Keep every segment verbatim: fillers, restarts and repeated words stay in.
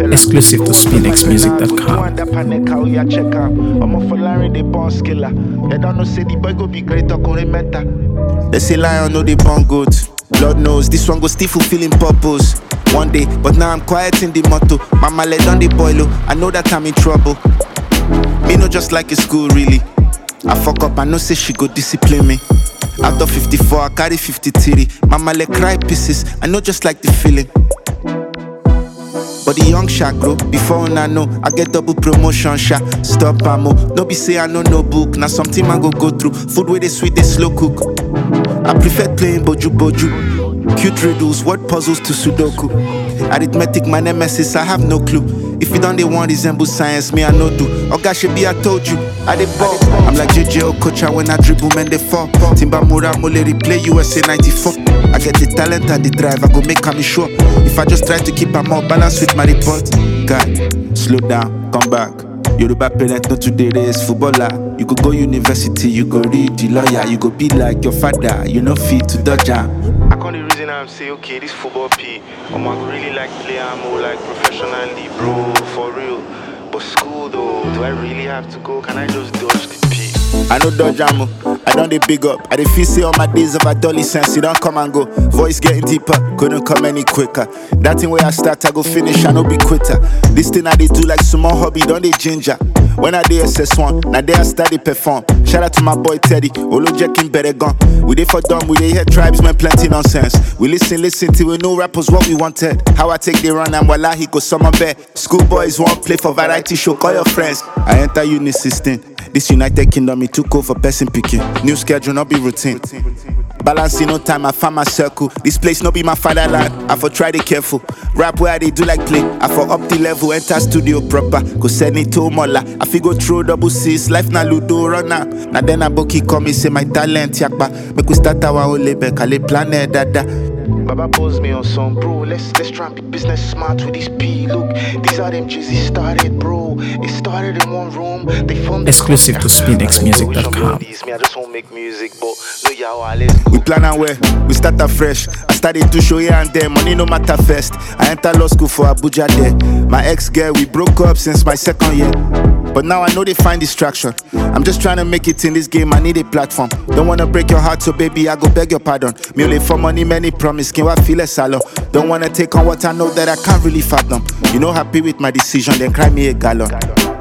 Exclusive to spinx music dot com. They say lion know they born good. Lord knows this one go still fulfilling purpose one day, but now I'm quiet in the motto. Mama let on the boil, I know that I'm in trouble. Me no just like a school really. I fuck up, I know say she go discipline me. Out of fifty-four, I carry fifty-three. Mama let cry pieces, I know just like the feeling. But the young sha grow, before I know, I get double promotion sha. Stop ammo, no be say I know no book. Now something I go go through, food where they sweet, they slow cook. I prefer playing boju boju, cute riddles, word puzzles to sudoku. Arithmetic, my nemesis, I have no clue. If you don't they want resemble science, me I no do. Oga Shebi, I told you, I dey ball. I'm like J J Okocha when I dribble, man they fall. Timba Mura Mole replay U S A ninety-four. I get the talent and the drive, I go make me sure. If I just try to keep a more balance with my report. God, slow down, come back. Yoruba parent, not today, race footballer. You go go university, you go read the lawyer. You go be like your father, you know fit to dodge am. I can't the reason I'm say okay, this football P. Um, I really like play I'm more like professionally, bro, for real. But school though, do I really have to go? Can I just dodge the P? I know dodge am, I don't dey big up. I dey feel say all my days of adolescence, it don't come and go. Voice getting deeper, couldn't come any quicker. That thing where I start, I go finish, I no be quitter. This thing I dey do like small hobby, don't dey ginger. When I dey S S one, now there I study perform. Shout out to my boy Teddy, Olo Jackin better gone. We dey for dumb, we dey hear tribes, man, plenty nonsense. We listen, listen till we know rappers what we wanted. How I take the run and voila, he go summer bear. Schoolboys won't play for variety show, call your friends. I enter uni sixteen. This United Kingdom, it took over person picking. New schedule, not be routine. Balancing no time, I find my circle. This place no be my fatherland. I for try to careful. Rap where they do like play. I for up the level, enter studio proper. Go send it to Mola. I fi go through double C's. Life na ludo runner. Now then a boki come and say my talent yakba. Make we start our whole label. Kale planet dada. Baba pose me on some bro. Let's let's try and be business smart with this P. Look, these are them Jizzy started, bro. It started in one room. They formed Exclusive to spinx music dot com. Me, I just won't make music, but no y'all we plan and where we start afresh. I started to show here and there. Money no matter first. I enter law school for Abuja there. My ex-girl, we broke up since my second year. But now I know they find distraction. I'm just trying to make it in this game, I need a platform. Don't wanna break your heart, so baby, I go beg your pardon. Me only for money, many promise, can I feel a salon? Don't wanna take on what I know that I can't really fathom. You know, happy with my decision, then cry me a gallon.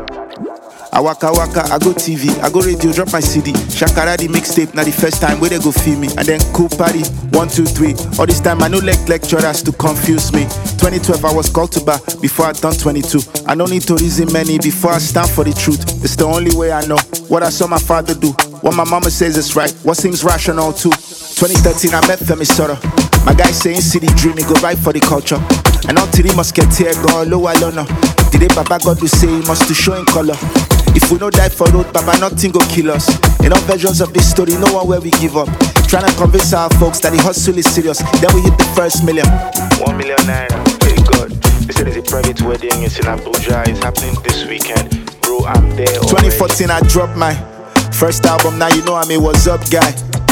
I waka waka, I go T V, I go radio, drop my C D. Shakara the mixtape, now the first time where they go feel me. And then cool party, one, two, three. All this time I no like lecturers to confuse me. twenty twelve I was called to bar before I done twenty-two. I don't need to reason many before I stand for the truth. It's the only way I know what I saw my father do. What my mama says is right, what seems rational too. twenty thirteen I met Femi Soto. My guy saying city dream, he go right for the culture. And until he must get here, go low I don't know. Did Baba God will say he must to show in color. If we no die for road, Baba, nothing go kill us. In all versions of this story, no one where we give up. Trying to convince our folks that the hustle is serious. Then we hit the first million. One million naira, very good. They said it's a private wedding, it's in Abuja, it's happening this weekend. Bro, I'm there already. twenty fourteen, I dropped my first album, now you know I'm a what's up guy.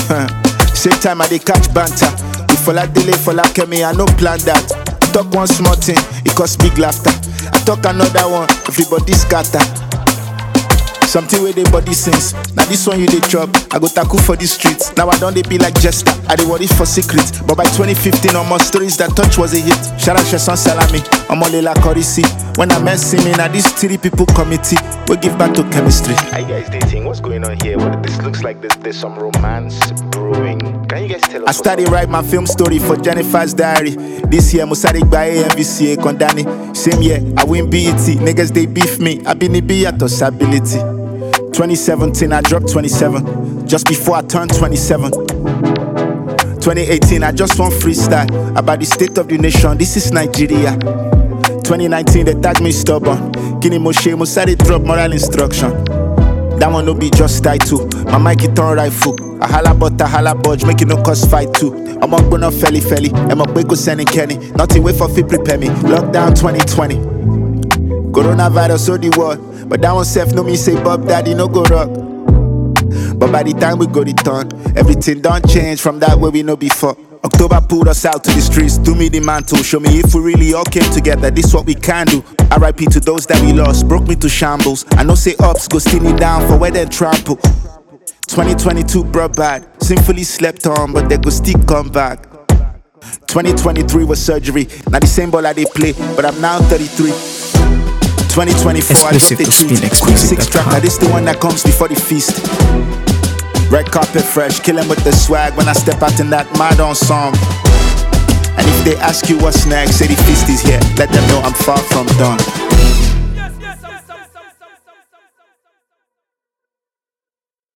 Same time I dey catch banter. If for like delay, for like me, I no plan that. Talk one small thing, it cost big laughter. I talk another one, everybody scatter. Something where they body sings. Now this one you dey chop, I go tackle for the streets. Now I don't they be like Jester, I dey worry for secrets. But by twenty fifteen, almost stories that touch was a hit. Shout out Sheson Salami, Omolela Korisi. When I met me, now this three people committee, we give back to chemistry. Are you guys dating? What's going on here? What this looks like there's, there's some romance brewing. Can you guys tell us? I started write my film story for Jennifer's Diary. This year, Musarik by A M V C A Kondani. Same year, I win B E T. Niggas they beef me. I been be at ability. twenty seventeen, I dropped twenty-seven. Just before I turned twenty-seven. twenty eighteen, I just want freestyle about the state of the nation. This is Nigeria. twenty nineteen, they tag me stubborn. Kini Moshe, Musari drop moral instruction. That one no be just title. My mic it on rifle. I holla but I holla budge, make it no cost fight too. I'm up going felly felly. I'm up go sending Kenny. Nothing wait for fit prepare me. Lockdown twenty twenty. Coronavirus so the world. But that one self no me say Bob Daddy no go rock. But by the time we go return, everything done change from that way we know before. October pulled us out to the streets, do me the mantle. Show me if we really all came together, this what we can do. R I P to those that we lost, broke me to shambles. I know say ups, go steal me down for where they trample. twenty twenty-two brought bad, sinfully slept on, but they go still come back. twenty twenty-three was surgery, now the same ball I they play, but I'm now thirty-three. twenty twenty-four, I lift the treat. Quick six track, now this the one that comes before the feast. Red carpet fresh, killing with the swag when I step out in that mad on song. And if they ask you what's next, say the feast is here. Let them know I'm far from done.